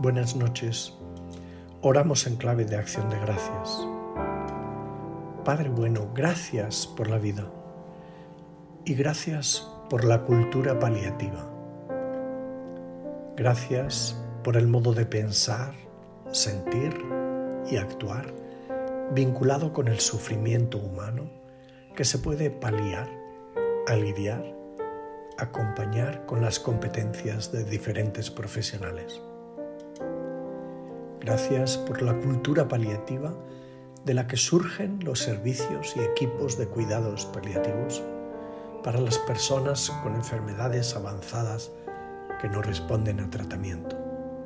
Buenas noches. Oramos en clave de acción de gracias. Padre bueno, gracias por la vida y gracias por la cultura paliativa. Gracias por el modo de pensar, sentir y actuar vinculado con el sufrimiento humano que se puede paliar, aliviar, acompañar con las competencias de diferentes profesionales. Gracias por la cultura paliativa de la que surgen los servicios y equipos de cuidados paliativos para las personas con enfermedades avanzadas que no responden a tratamiento.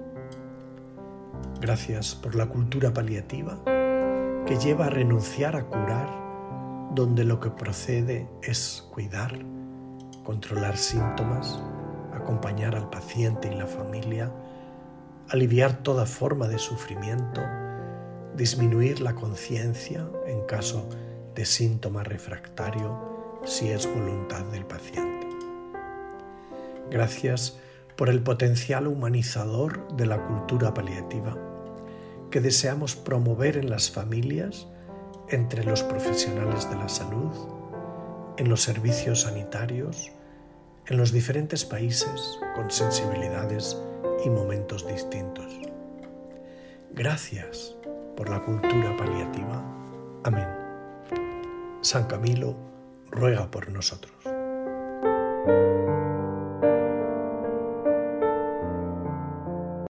Gracias por la cultura paliativa que lleva a renunciar a curar, donde lo que procede es cuidar, controlar síntomas, acompañar al paciente y la familia, aliviar toda forma de sufrimiento, disminuir la conciencia en caso de síntoma refractario si es voluntad del paciente. Gracias por el potencial humanizador de la cultura paliativa que deseamos promover en las familias, entre los profesionales de la salud, en los servicios sanitarios, en los diferentes países con sensibilidades y momentos distintos. Gracias por la cultura paliativa. Amén. San Camilo ruega por nosotros.